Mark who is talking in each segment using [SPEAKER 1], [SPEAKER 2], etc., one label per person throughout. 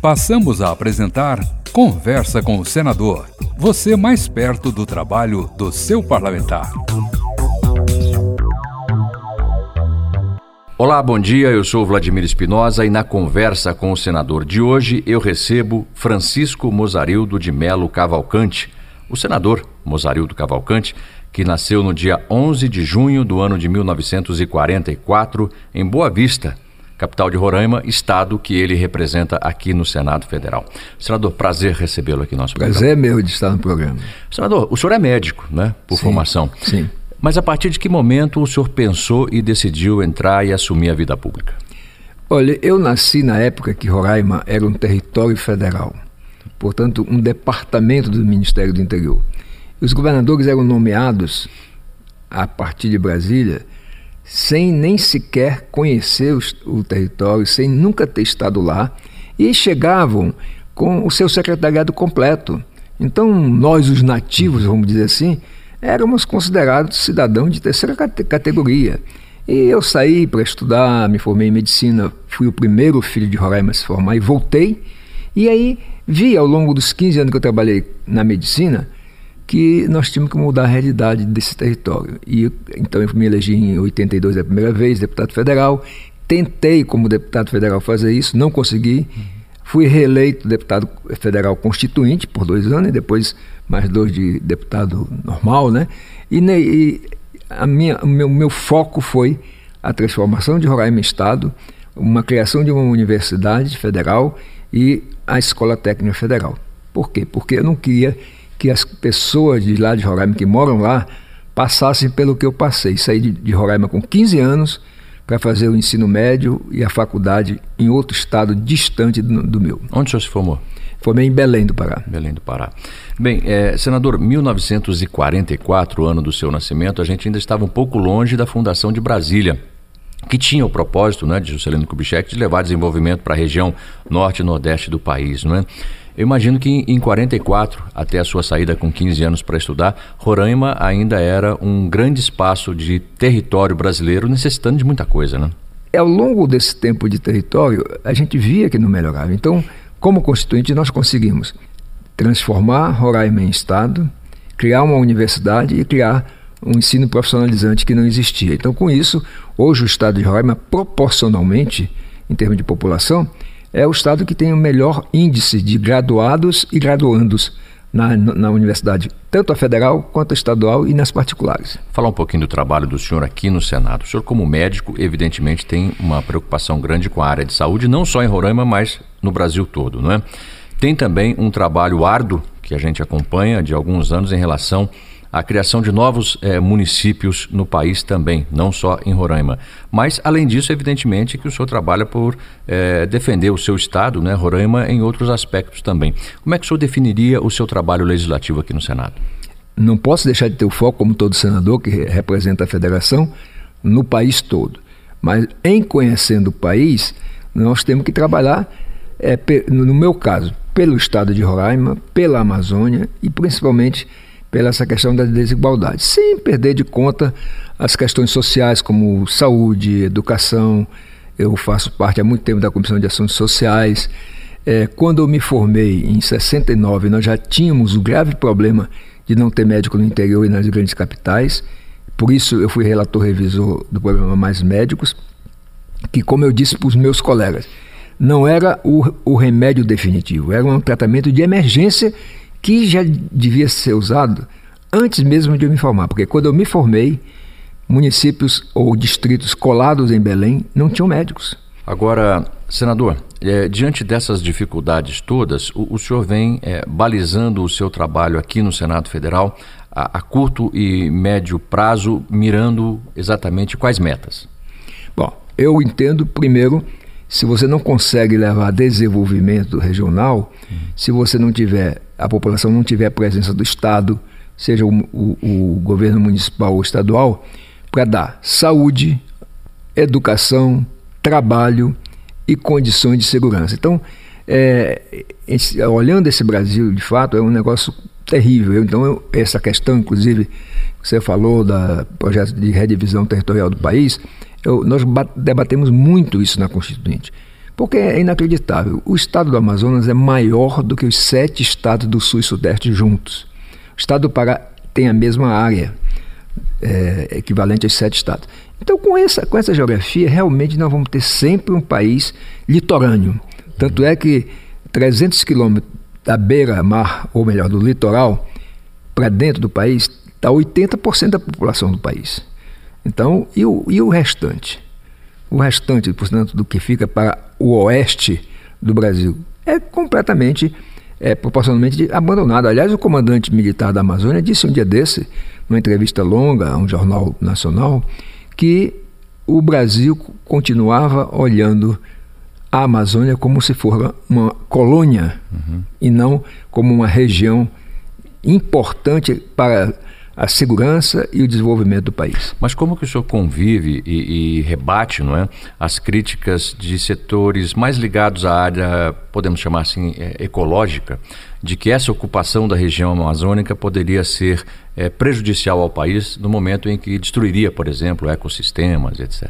[SPEAKER 1] Passamos a apresentar Conversa com o Senador. Você mais perto do trabalho do seu parlamentar.
[SPEAKER 2] Olá, bom dia, eu sou Vladimir Espinosa e na Conversa com o Senador de hoje eu recebo Francisco Mozarildo de Melo Cavalcante, o senador Mozarildo Cavalcante, que nasceu no dia 11 de junho do ano de 1944 em Boa Vista, capital de Roraima, estado que ele representa aqui no Senado Federal. Senador, prazer recebê-lo aqui no nosso programa.
[SPEAKER 3] Prazer é meu de estar no programa.
[SPEAKER 2] Senador, o senhor é médico, né, por formação.
[SPEAKER 3] Sim.
[SPEAKER 2] Mas a partir de que momento o senhor pensou e decidiu entrar e assumir a vida pública?
[SPEAKER 3] Olha, eu nasci na época que Roraima era um território federal, portanto, um departamento do Ministério do Interior. Os governadores eram nomeados a partir de Brasília sem nem sequer conhecer o território, sem nunca ter estado lá, e chegavam com o seu secretariado completo. Então, nós, os nativos, vamos dizer assim, éramos considerados cidadãos de terceira categoria. E eu saí para estudar, me formei em medicina, fui o primeiro filho de Roraima a se formar e voltei. E aí vi ao longo dos 15 anos que eu trabalhei na medicina que nós tínhamos que mudar a realidade desse território. E então eu me elegi em 82 a primeira vez, deputado federal. Tentei como deputado federal fazer isso, não consegui. Fui reeleito deputado federal constituinte por 2 anos e depois mais 2 de deputado normal, né? E o meu foco foi a transformação de Roraima em Estado, uma criação de uma universidade federal e a Escola Técnica Federal. Por quê? Porque eu não queria que as pessoas de lá de Roraima que moram lá passassem pelo que eu passei. Saí de Roraima com 15 anos para fazer o ensino médio e a faculdade em outro estado distante do meu.
[SPEAKER 2] Onde o senhor se formou?
[SPEAKER 3] Formei em Belém do Pará.
[SPEAKER 2] Belém do Pará. Bem, senador, 1944, ano do seu nascimento, a gente ainda estava um pouco longe da fundação de Brasília, que tinha o propósito, né, de Juscelino Kubitschek de levar desenvolvimento para a região norte e nordeste do país, não é? Eu imagino que em 44, até a sua saída com 15 anos para estudar, Roraima ainda era um grande espaço de território brasileiro, necessitando de muita coisa, né?
[SPEAKER 3] Ao longo desse tempo de território, a gente via que não melhorava. Então, como constituinte, nós conseguimos transformar Roraima em Estado, criar uma universidade e criar um ensino profissionalizante que não existia. Então, com isso, hoje o estado de Roraima, proporcionalmente, em termos de população, é o estado que tem o melhor índice de graduados e graduandos na universidade, tanto a federal quanto a estadual e nas particulares.
[SPEAKER 2] Falar um pouquinho do trabalho do senhor aqui no Senado. O senhor, como médico, evidentemente tem uma preocupação grande com a área de saúde, não só em Roraima, mas no Brasil todo, não é? Tem também um trabalho árduo que a gente acompanha de alguns anos em relação à criação de novos municípios no país também, não só em Roraima. Mas, além disso, evidentemente que o senhor trabalha por defender o seu estado, né, Roraima, em outros aspectos também. Como é que o senhor definiria o seu trabalho legislativo aqui no Senado?
[SPEAKER 3] Não posso deixar de ter o foco, como todo senador que representa a federação, no país todo. Mas, em conhecendo o país, nós temos que trabalhar, no meu caso, pelo estado de Roraima, pela Amazônia e, principalmente, pela essa questão da desigualdade, sem perder de conta as questões sociais como saúde, educação. Eu faço parte há muito tempo da Comissão de Ações Sociais. Quando eu me formei em 69, nós já tínhamos o grave problema de não ter médico no interior e nas grandes capitais. Por isso eu fui relator revisor do programa Mais Médicos, que, como eu disse para os meus colegas, não era o remédio definitivo, era um tratamento de emergência que já devia ser usado antes mesmo de eu me formar, porque quando eu me formei, municípios ou distritos colados em Belém não tinham médicos.
[SPEAKER 2] Agora, senador, diante dessas dificuldades todas, o senhor vem balizando o seu trabalho aqui no Senado Federal a curto e médio prazo, mirando exatamente quais metas?
[SPEAKER 3] Bom, eu entendo, primeiro, se você não consegue levar desenvolvimento regional, se você não tiver, a população não tiver a presença do Estado, seja o governo municipal ou estadual, para dar saúde, educação, trabalho e condições de segurança. Então, olhando esse Brasil, de fato, é um negócio terrível. Então, essa questão, inclusive, você falou do projeto de redivisão territorial do país, nós debatemos muito isso na Constituinte. Porque é inacreditável. O estado do Amazonas é maior do que os 7 estados do Sul e Sudeste juntos. O estado do Pará tem a mesma área, equivalente aos 7 estados. Então, com essa geografia, realmente nós vamos ter sempre um país litorâneo. Tanto é que 300 quilômetros da beira-mar, ou melhor, do litoral, para dentro do país, está 80% da população do país. Então, e o restante? O restante, portanto, do que fica para o oeste do Brasil é completamente, proporcionalmente abandonado. Aliás, o comandante militar da Amazônia disse um dia desse, numa entrevista longa a um jornal nacional, que o Brasil continuava olhando a Amazônia como se fosse uma colônia, e não como uma região importante para a segurança e o desenvolvimento do país.
[SPEAKER 2] Mas como que o senhor convive e rebate, não é, as críticas de setores mais ligados à área, podemos chamar assim, ecológica, de que essa ocupação da região amazônica poderia ser prejudicial ao país no momento em que destruiria, por exemplo, ecossistemas, etc.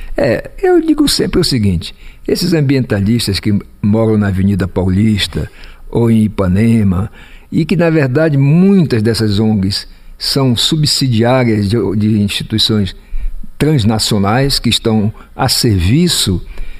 [SPEAKER 3] Eu digo sempre o seguinte: esses ambientalistas que moram na Avenida Paulista ou em Ipanema, e que na verdade muitas dessas ONGs são subsidiárias de instituições transnacionais que estão a serviço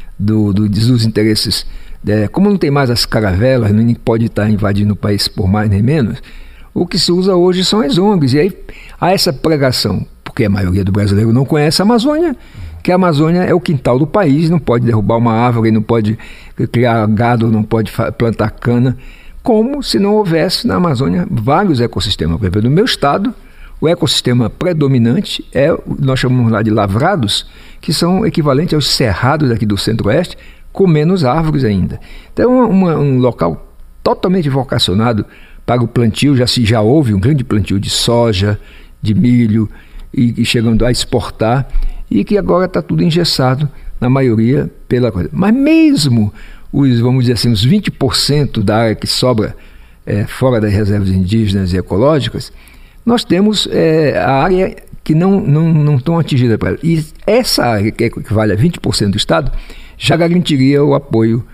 [SPEAKER 3] dos interesses. Como não tem mais as caravelas, nem pode estar invadindo o país por mais nem menos, o que se usa hoje são as ONGs. E aí há essa pregação, porque a maioria do brasileiro não conhece a Amazônia, que a Amazônia é o quintal do país, não pode derrubar uma árvore, não pode criar gado, não pode plantar cana, como se não houvesse na Amazônia vários ecossistemas. Por exemplo, no meu estado, o ecossistema predominante nós chamamos lá de lavrados, que são equivalentes aos cerrados aqui do centro-oeste, com menos árvores ainda. Então é um local totalmente vocacionado para o plantio. Já houve um grande plantio de soja, de milho, e chegando a exportar, e que agora está tudo engessado, na maioria, pela coisa. Mas mesmo vamos dizer assim, os 20% da área que sobra fora das reservas indígenas e ecológicas, nós temos a área que não estão atingidas para ela. E essa área, que equivale a 20% do Estado, já garantiria o apoio,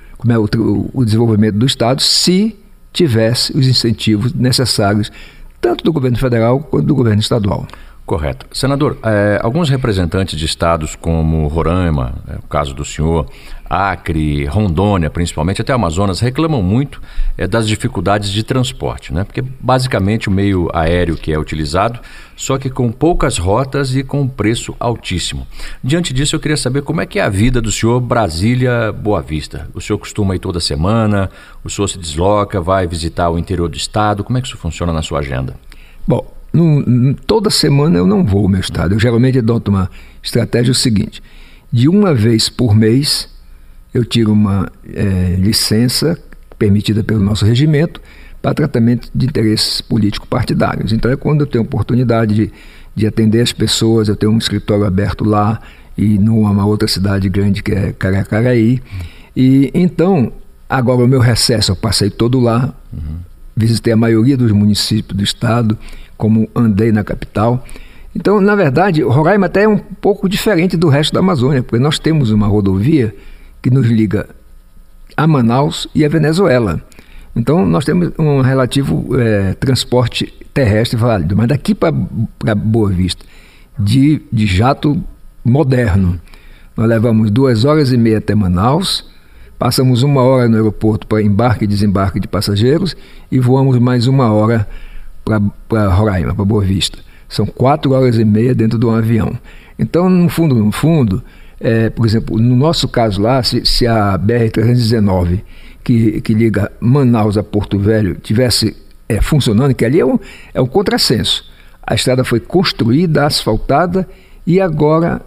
[SPEAKER 3] o desenvolvimento do Estado, se tivesse os incentivos necessários, tanto do governo federal quanto do governo estadual.
[SPEAKER 2] Correto. Senador, alguns representantes de estados como Roraima, o caso do senhor, Acre, Rondônia, principalmente, até Amazonas, reclamam muito das dificuldades de transporte, né? Porque basicamente o meio aéreo que é utilizado, só que com poucas rotas e com preço altíssimo. Diante disso, eu queria saber como é que é a vida do senhor Brasília-Boa Vista. O senhor costuma ir toda semana, o senhor se desloca, vai visitar o interior do estado, como é que isso funciona na sua agenda?
[SPEAKER 3] Bom, toda semana eu não vou ao meu estado. Eu geralmente adoto uma estratégia seguinte: de uma vez por mês eu tiro uma licença permitida pelo nosso regimento para tratamento de interesses político-partidários. Então é quando eu tenho oportunidade de atender as pessoas. Eu tenho um escritório aberto lá e numa outra cidade grande que é Caracaraí. E então, agora o meu recesso eu passei todo lá, visitei a maioria dos municípios do estado, como andei na capital. Então, na verdade, Roraima até é um pouco diferente do resto da Amazônia, porque nós temos uma rodovia que nos liga a Manaus e a Venezuela. Então, nós temos um relativo transporte terrestre válido, mas daqui para Boa Vista, de jato moderno, nós levamos 2h30 até Manaus, passamos 1 hora no aeroporto para embarque e desembarque de passageiros e voamos mais 1 hora para Roraima, para Boa Vista. São 4h30 dentro de um avião. Então, no fundo, por exemplo, no nosso caso lá, se a BR-319, que liga Manaus a Porto Velho, tivesse funcionando, que ali é um contrassenso. A estrada foi construída, asfaltada, e agora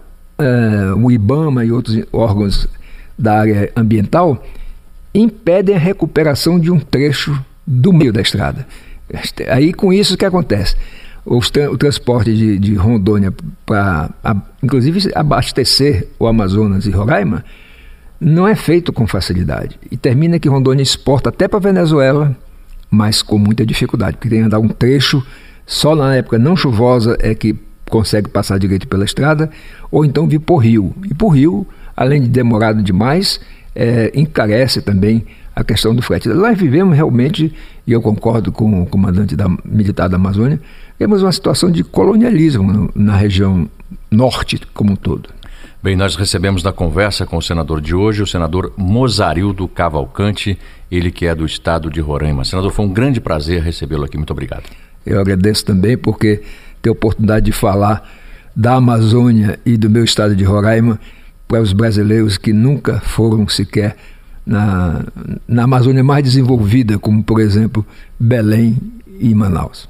[SPEAKER 3] o IBAMA e outros órgãos da área ambiental impedem a recuperação de um trecho do meio da estrada. Aí, com isso, o que acontece? O transporte de Rondônia para, inclusive, abastecer o Amazonas e Roraima, não é feito com facilidade. E termina que Rondônia exporta até para a Venezuela, mas com muita dificuldade, porque tem que andar um trecho, só na época não chuvosa é que consegue passar direito pela estrada, ou então vir por rio. E por rio, além de demorado demais, encarece também a questão do frete. Lá vivemos realmente, e eu concordo com o comandante militar da Amazônia, temos uma situação de colonialismo na região norte como um todo.
[SPEAKER 2] Bem, nós recebemos na conversa com o senador de hoje, o senador Mozarildo Cavalcante, ele que é do estado de Roraima. Senador, foi um grande prazer recebê-lo aqui. Muito obrigado.
[SPEAKER 3] Eu agradeço também porque ter a oportunidade de falar da Amazônia e do meu estado de Roraima para os brasileiros que nunca foram sequer na Amazônia mais desenvolvida, como, por exemplo, Belém e Manaus.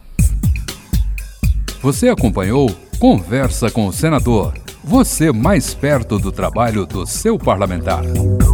[SPEAKER 1] Você acompanhou Conversa com o Senador. Você mais perto do trabalho do seu parlamentar.